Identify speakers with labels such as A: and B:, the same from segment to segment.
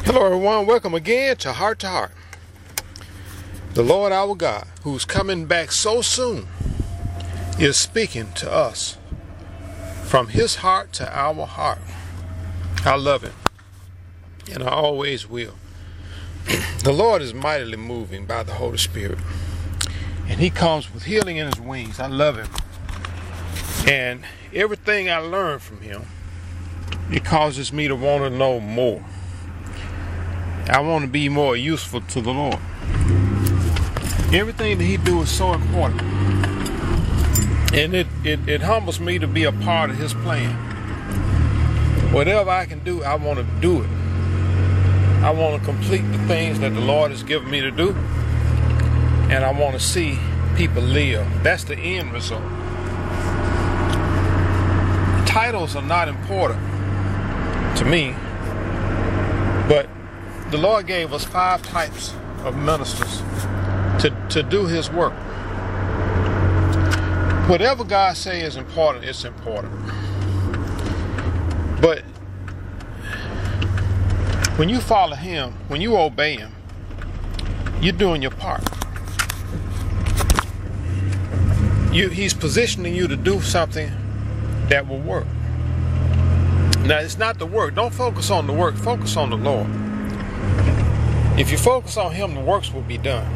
A: Hello everyone, welcome again to Heart to Heart. The Lord our God, who's coming back so soon, is speaking to us from his heart to our heart. I love him, and I always will. The Lord is mightily moving by the Holy Spirit, and he comes with healing in his wings. I love him, and everything I learned from him, it causes me to want to know more. I want to be more useful to the Lord. Everything that he do is so important. And it humbles me to be a part of his plan. Whatever I can do, I want to do it. I want to complete the things that the Lord has given me to do. And I want to see people live. That's the end result. Titles are not important to me, but the Lord gave us 5 types of ministers to do his work. Whatever God says is important, it's important. But when you follow him, when you obey him, you're doing your part. He's positioning you to do something that will work. Now, it's not the work. Don't focus on the work. Focus on the Lord. If you focus on him, the works will be done.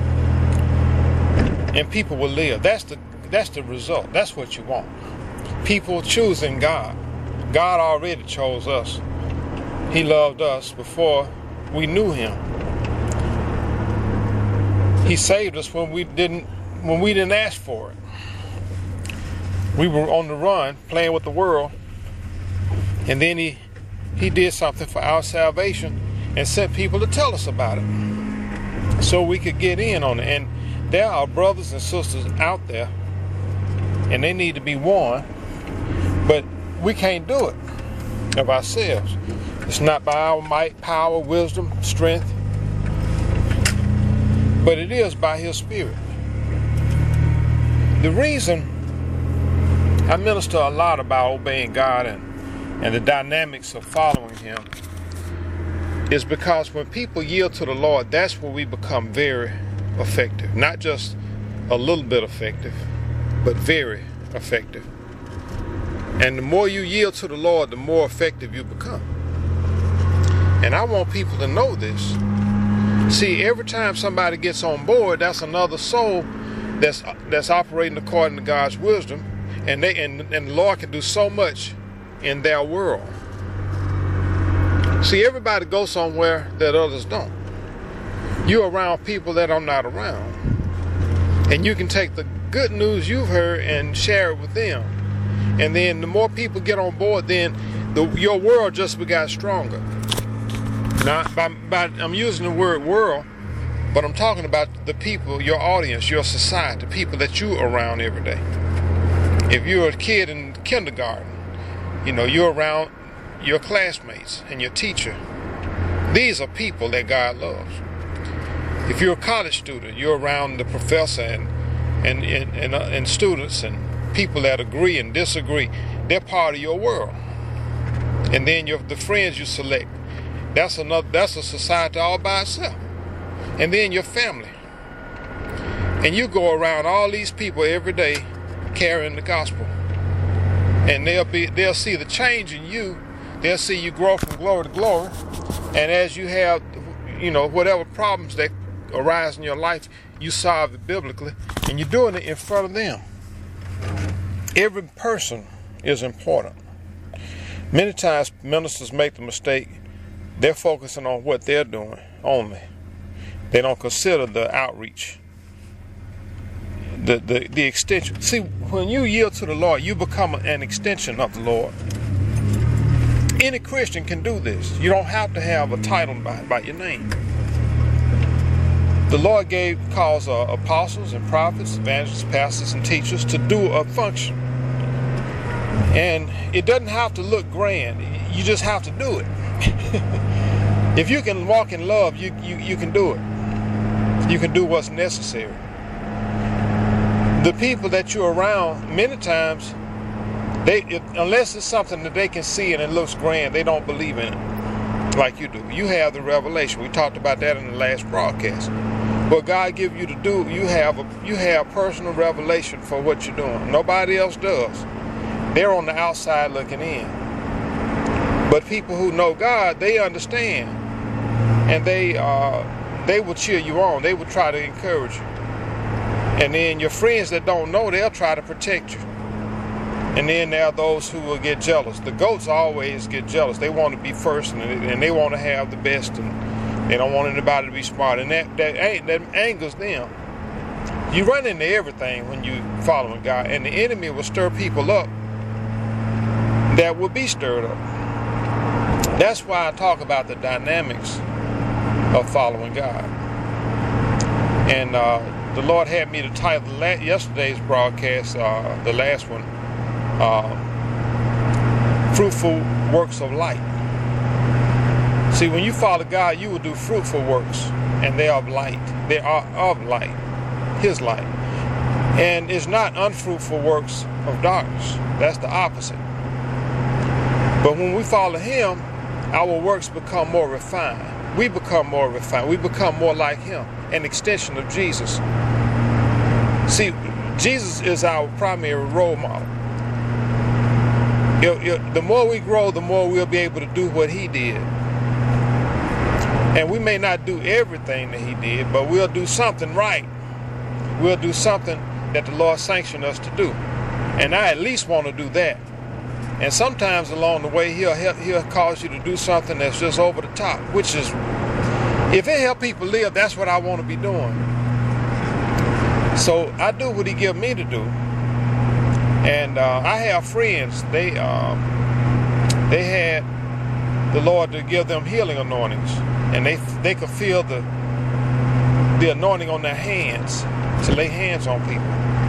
A: And people will live. That's the result. That's what you want. People choosing God. God already chose us. He loved us before we knew him. He saved us when we didn't ask for it. We were on the run, playing with the world, and then he did something for our salvation and sent people to tell us about it so we could get in on it. And there are brothers and sisters out there, and they need to be warned, but we can't do it of ourselves. It's not by our might, power, wisdom, strength, but it is by his Spirit. The reason I minister a lot about obeying God and the dynamics of following him is because when people yield to the Lord, that's where we become very effective. Not just a little bit effective, but very effective. And the more you yield to the Lord, the more effective you become. And I want people to know this. See, every time somebody gets on board, that's another soul that's operating according to God's wisdom, and the Lord can do so much in their world. See, everybody goes somewhere that others don't. You're around people that I'm not around. And you can take the good news you've heard and share it with them. And then the more people get on board, then your world just got stronger. Now, I'm using the word world, but I'm talking about the people, your audience, your society, the people that you around every day. If you're a kid in kindergarten, you're around your classmates and your teacher. These are people that God loves. If you're a college student, you're around the professor and students and people that agree and disagree. They're part of your world. And then the friends you select, that's a society all by itself. And then your family. And you go around all these people every day carrying the gospel. And they'll see the change in you. They'll see you grow from glory to glory. And as you have, whatever problems that arise in your life, you solve it biblically. And you're doing it in front of them. Every person is important. Many times ministers make the mistake, they're focusing on what they're doing only. They don't consider the outreach, the extension. See, when you yield to the Lord, you become an extension of the Lord. Any Christian can do this. You don't have to have a title by your name. The Lord calls apostles and prophets, evangelists, pastors, and teachers to do a function. And it doesn't have to look grand. You just have to do it. If you can walk in love, you can do it. You can do what's necessary. The people that you're around, many times, unless it's something that they can see and it looks grand, they don't believe in it. like you do. You have the revelation. We talked about that in the last broadcast. What God gives you to do, you have personal revelation for what you're doing. Nobody else does. They're on the outside looking in. But people who know God, they understand, and they will cheer you on. They will try to encourage you. And then your friends that don't know, they'll try to protect you. And then there are those who will get jealous. The goats always get jealous. They want to be first, and they want to have the best, and they don't want anybody to be smart. And that angers them. You run into everything when you following God, and the enemy will stir people up that will be stirred up. That's why I talk about the dynamics of following God. And the Lord had me to title yesterday's broadcast, the last one, Fruitful Works of Light. See, when you follow God, you will do fruitful works, and they are of light. They are of light, His light. And it's not unfruitful works of darkness. That's the opposite. But when we follow Him, our works become more refined. We become more refined. We become more like Him, an extension of Jesus. See, Jesus is our primary role model. The more we grow, the more we'll be able to do what He did. And we may not do everything that He did, but we'll do something right. We'll do something that the Lord sanctioned us to do. And I at least want to do that. And sometimes along the way, He'll cause you to do something that's just over the top, which is, if it helps people live, that's what I want to be doing. So I do what He gives me to do. And I have friends, they had the Lord to give them healing anointings. And they could feel the anointing on their hands, to lay hands on people.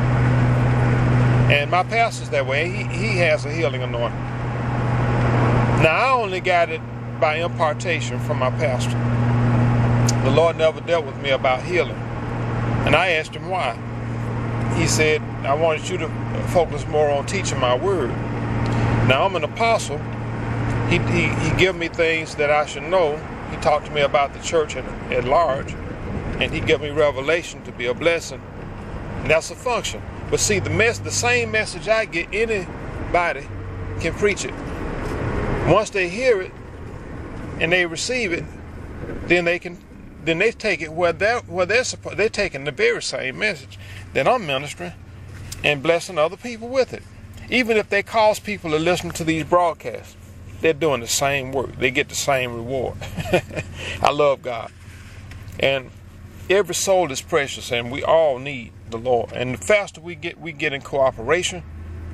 A: And my pastor's that way. He has a healing anointing. Now, I only got it by impartation from my pastor. The Lord never dealt with me about healing. And I asked Him why. He said, I wanted you to focus more on teaching my word. Now, I'm an apostle. He gave me things that I should know. He talked to me about the church at large. And He gave me revelation to be a blessing. And that's a function. But see, the same message I get, anybody can preach it. Once they hear it and they receive it, then they take it where they're taking the very same message that I'm ministering and blessing other people with it. Even if they cause people to listen to these broadcasts, they're doing the same work. They get the same reward. I love God. And every soul is precious, and we all need the Lord. And the faster we get in cooperation,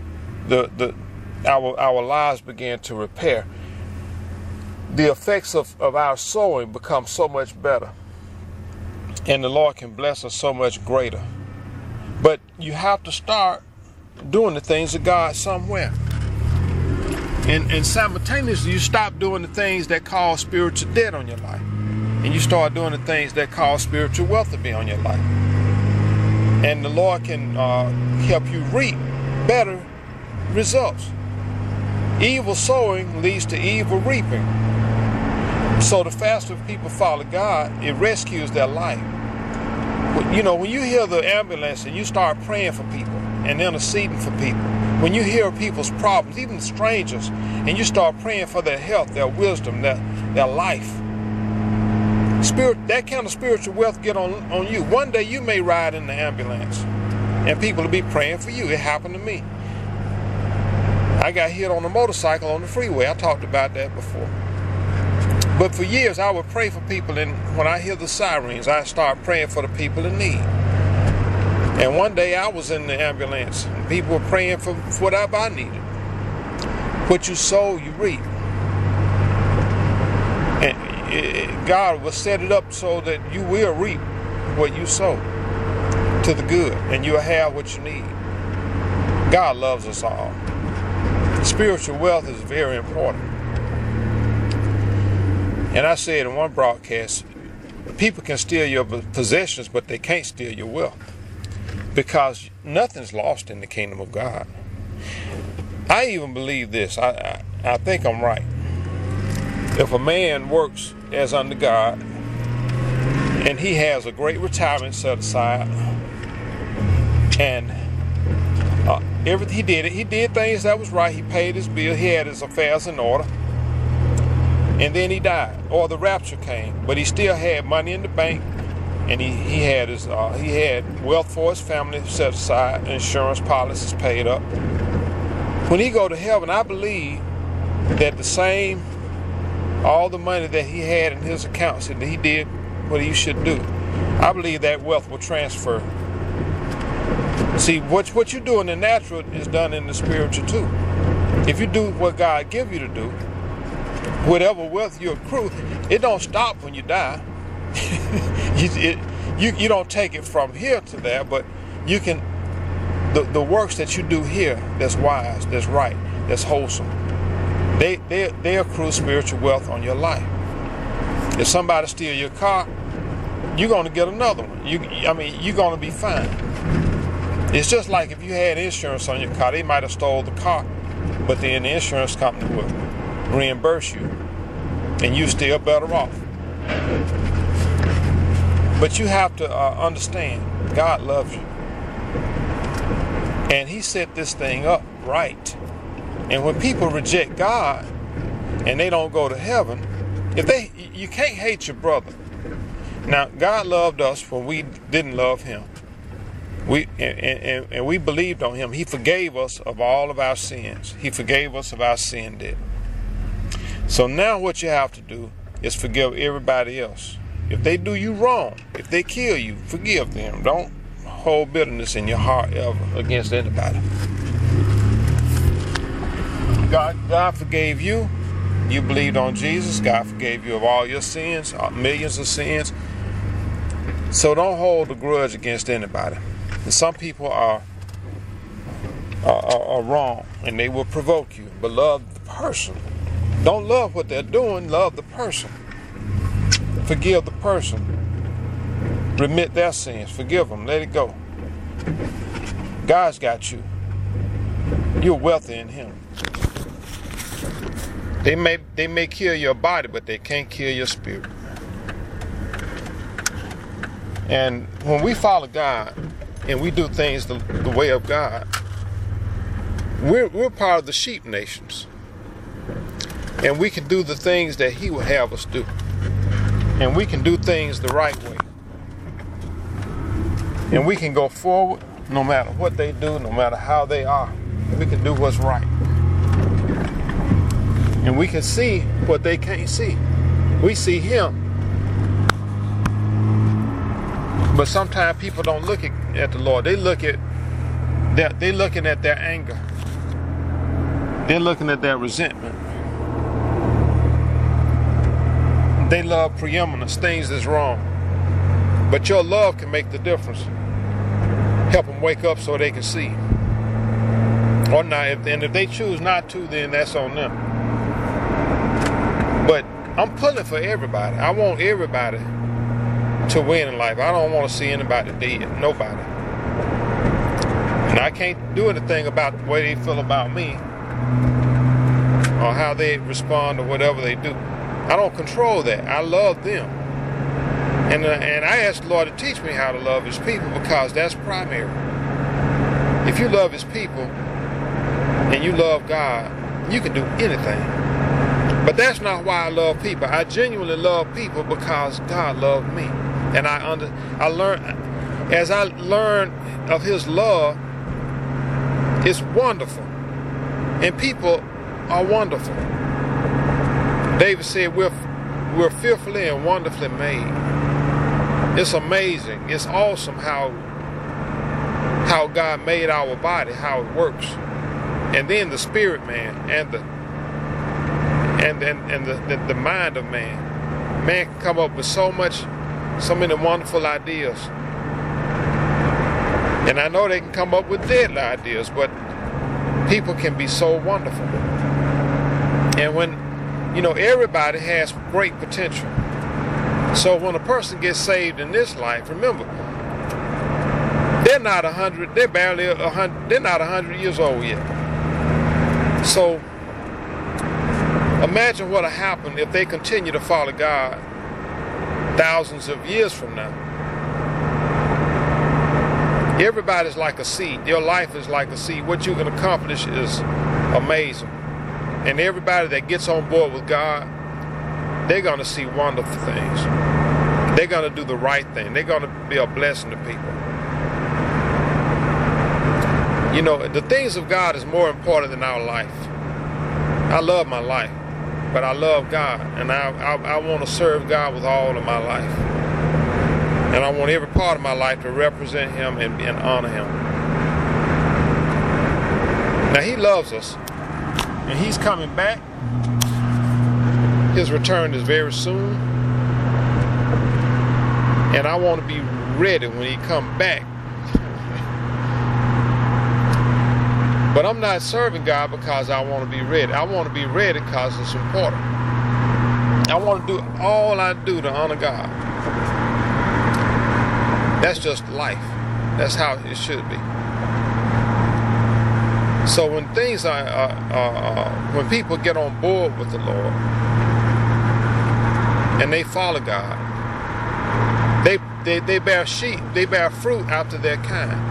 A: our lives begin to repair. The effects of our sowing become so much better, and the Lord can bless us so much greater. But you have to start doing the things of God somewhere. And simultaneously, you stop doing the things that cause spiritual debt on your life, and you start doing the things that cause spiritual wealth to be on your life. And the Lord can help you reap better results. Evil sowing leads to evil reaping. So the faster people follow God, it rescues their life. You know, when you hear the ambulance and you start praying for people and interceding for people, when you hear people's problems, even strangers, and you start praying for their health, their wisdom, their life, that kind of spiritual wealth get on you. One day you may ride in the ambulance and people will be praying for you. It happened to me. I got hit on a motorcycle on the freeway. I talked about that before. But for years I would pray for people, and when I hear the sirens, I start praying for the people in need. And one day I was in the ambulance and people were praying for whatever I needed. What you sow, you reap. And God will set it up so that you will reap what you sow to the good, and you'll have what you need. God loves us all. Spiritual wealth is very important. And I said in one broadcast, people can steal your possessions, but they can't steal your wealth, because nothing's lost in the kingdom of God. I even believe this. I think I'm right. If a man works as under God and he has a great retirement set aside, and he did things that was right, he paid his bill, he had his affairs in order, and then he died, or the rapture came, but he still had money in the bank, and he had wealth for his family set aside, insurance policies paid up. When he go to heaven, I believe that all the money that he had in his accounts, and he did what he should do, I believe that wealth will transfer. See, what you do in the natural is done in the spiritual too. If you do what God give you to do, whatever wealth you accrue, it don't stop when you die. you don't take it from here to there, but you can, the works that you do here that's wise, that's right, that's wholesome, they accrue spiritual wealth on your life. If somebody steal your car, you're going to get another one. You're going to be fine. It's just like if you had insurance on your car, they might have stole the car, but then the insurance company will reimburse you, and you're still better off. But you have to understand, God loves you, and He set this thing up right. And when people reject God and they don't go to heaven, you can't hate your brother. Now, God loved us when we didn't love Him. And we believed on Him. He forgave us of all of our sins. He forgave us of our sin debt. So now what you have to do is forgive everybody else. If they do you wrong, if they kill you, forgive them. Don't hold bitterness in your heart ever against anybody. God forgave you. You believed on Jesus. God forgave you of all your sins, millions of sins. So don't hold a grudge against anybody. And some people are wrong, and they will provoke you. But love the person. Don't love what they're doing. Love the person. Forgive the person. Remit their sins. Forgive them. Let it go. God's got you. You're wealthy in Him. They may kill your body, but they can't kill your spirit. And when we follow God and we do things the way of God, we're part of the sheep nations. And we can do the things that He would have us do. And we can do things the right way. And we can go forward no matter what they do, no matter how they are. We can do what's right. And we can see what they can't see. We see Him. But sometimes people don't look at the Lord. They're looking at their anger. They're looking at their resentment. They love preeminence, things that's wrong. But your love can make the difference. Help them wake up so they can see. Or not. And if they choose not to, then that's on them. But I'm pulling for everybody. I want everybody to win in life. I don't want to see anybody dead. Nobody. And I can't do anything about the way they feel about me or how they respond or whatever they do. I don't control that. I love them. And I ask the Lord to teach me how to love His people, because that's primary. If you love His people and you love God, you can do anything. But that's not why I love people. I genuinely love people because God loved me. And as I learn of His love, it's wonderful. And people are wonderful. David said we're fearfully and wonderfully made. It's amazing. It's awesome how God made our body, how it works. And then the spirit man and the mind of man. Man can come up with so many wonderful ideas. And I know they can come up with deadly ideas, but people can be so wonderful. And when, everybody has great potential. So when a person gets saved in this life, remember, they're not 100, they're barely 100, they're not 100 years old yet. So Imagine what will happen if they continue to follow God thousands of years from now. Everybody's like a seed. Your life is like a seed. What you can accomplish is amazing. And everybody that gets on board with God, they're going to see wonderful things. They're going to do the right thing. They're going to be a blessing to people. You know, the things of God is more important than our life. I love my life, but I love God, and I want to serve God with all of my life. And I want every part of my life to represent Him and honor Him. Now, He loves us, and He's coming back. His return is very soon. And I want to be ready when He comes back. But I'm not serving God because I want to be ready. I want to be ready because it's important. I want to do all I do to honor God. That's just life. That's how it should be. So when things when people get on board with the Lord and they follow God, they bear they bear fruit after their kind.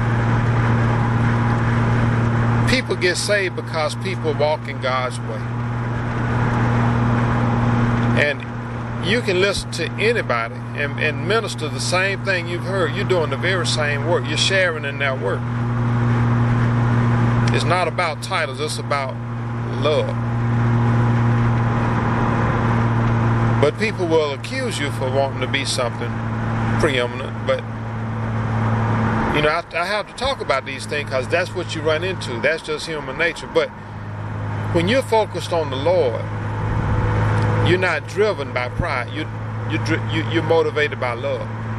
A: People get saved because people walk in God's way. And you can listen to anybody and minister the same thing you've heard. You're doing the very same work. You're sharing in that work. It's not about titles. It's about love. But people will accuse you for wanting to be something preeminent. But you know, I have to talk about these things because that's what you run into. That's just human nature. But when you're focused on the Lord, you're not driven by pride. You're motivated by love.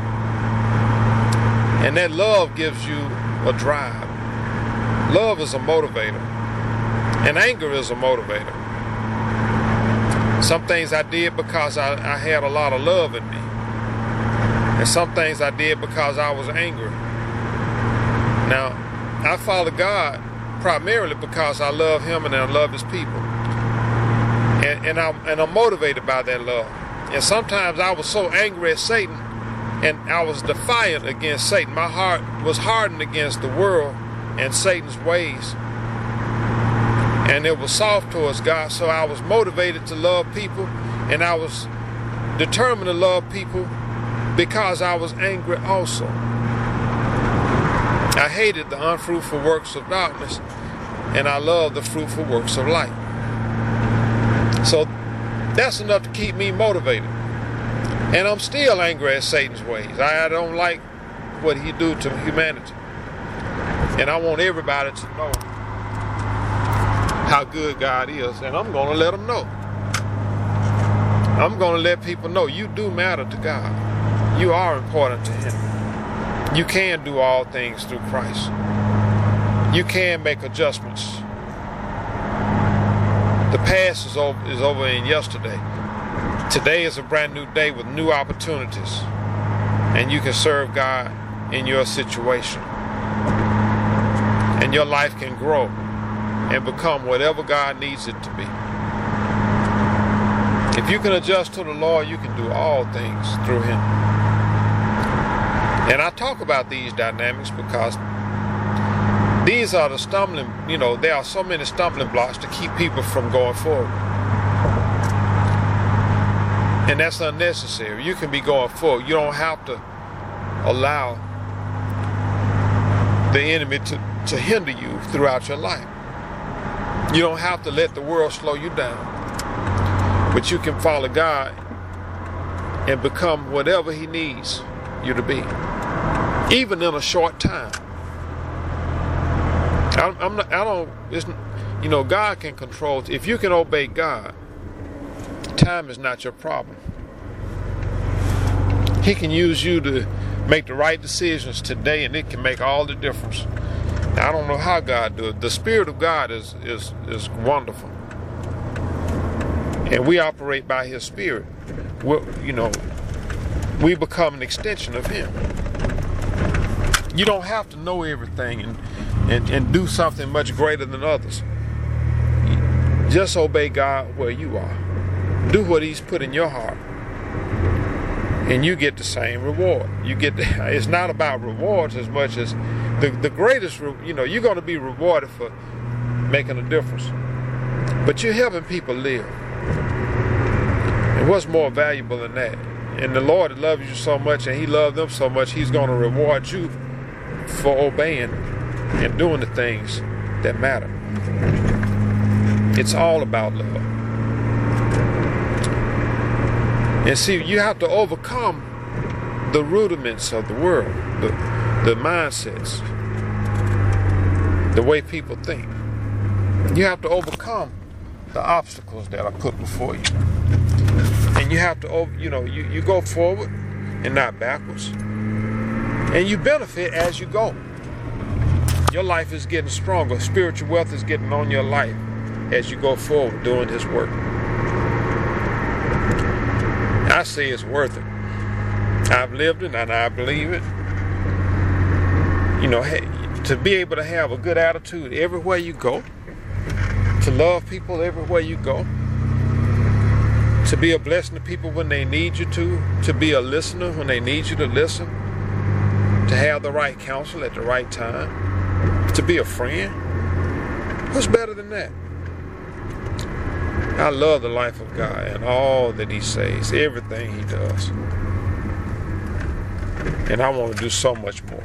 A: And that love gives you a drive. Love is a motivator. And anger is a motivator. Some things I did because I had a lot of love in me. And some things I did because I was angry. Now, I follow God primarily because I love Him and I love His people. And I'm motivated by that love. And sometimes I was so angry at Satan and I was defiant against Satan. My heart was hardened against the world and Satan's ways. And it was soft towards God, so I was motivated to love people, and I was determined to love people because I was angry also. I hated the unfruitful works of darkness, and I loved the fruitful works of light. So that's enough to keep me motivated. And I'm still angry at Satan's ways. I don't like what he do to humanity. And I want everybody to know how good God is, and I'm going to let them know. I'm going to let people know you do matter to God. You are important to Him. You can do all things through Christ. You can make adjustments. The past is over in yesterday. Today is a brand new day with new opportunities, and you can serve God in your situation, and your life can grow and become whatever God needs it to be. If you can adjust to the Lord, you can do all things through Him. And I talk about these dynamics because these are the stumbling, there are so many stumbling blocks to keep people from going forward. And that's unnecessary. You can be going forward. You don't have to allow the enemy to hinder you throughout your life. You don't have to let the world slow you down. But you can follow God and become whatever He needs you to be, even in a short time. God can control. If you can obey God, time is not your problem. He can use you to make the right decisions today, and it can make all the difference. I don't know how God does it. The Spirit of God is wonderful. And we operate by His Spirit. We become an extension of Him. You don't have to know everything and do something much greater than others. Just obey God where you are. Do what He's put in your heart, and you get the same reward. It's not about rewards as much as the greatest. You're going to be rewarded for making a difference, but you're helping people live. And what's more valuable than that? And the Lord loves you so much, and He loved them so much, He's going to reward you for obeying and doing the things that matter. It's all about love. And see, you have to overcome the rudiments of the world, the mindsets, the way people think. You have to overcome the obstacles that are put before you. And you have to, you go forward and not backwards. And you benefit as you go. Your life is getting stronger. Spiritual wealth is getting on your life as you go forward doing His work. I say it's worth it. I've lived it and I believe it. To be able to have a good attitude everywhere you go, to love people everywhere you go, to be a blessing to people when they need you to be a listener when they need you to listen, to have the right counsel at the right time, to be a friend. What's better than that? I love the life of God and all that He says, everything He does. And I want to do so much more.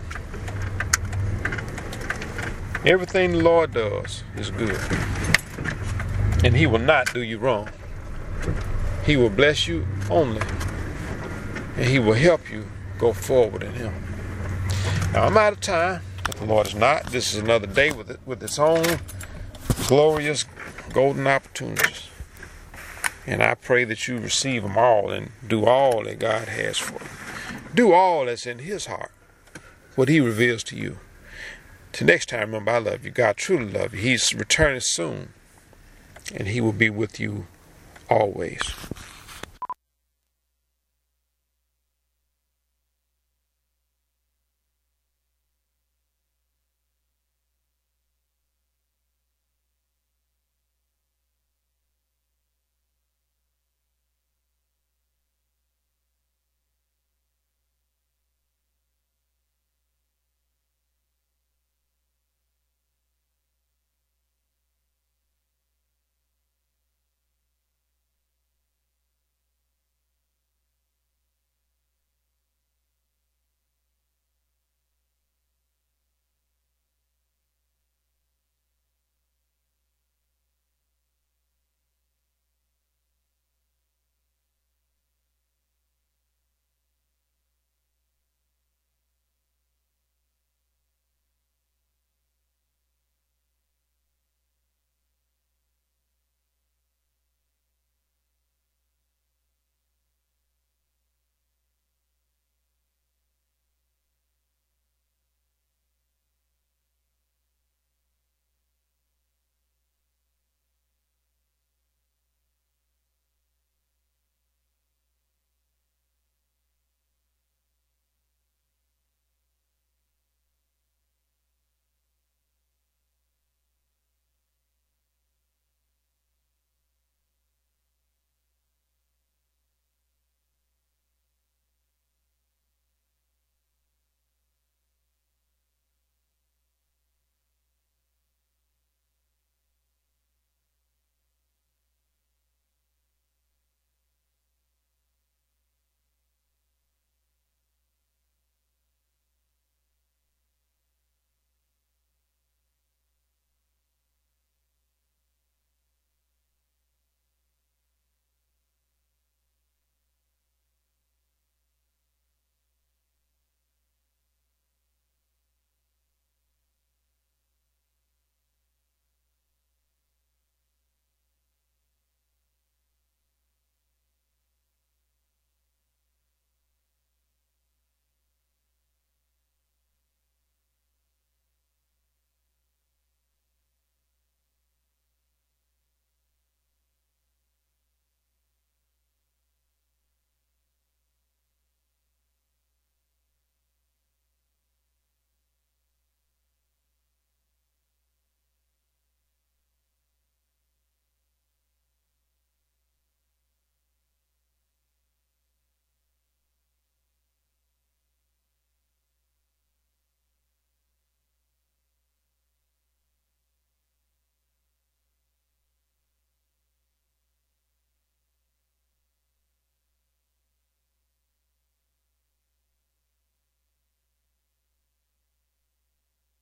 A: Everything the Lord does is good. And He will not do you wrong. He will bless you only. And He will help you go forward in Him. Now, I'm out of time. If the Lord is not, this is another day with its own glorious golden opportunities. And I pray that you receive them all and do all that God has for you. Do all that's in His heart, what He reveals to you. Till next time, remember, I love you. God truly loves you. He's returning soon, and He will be with you always.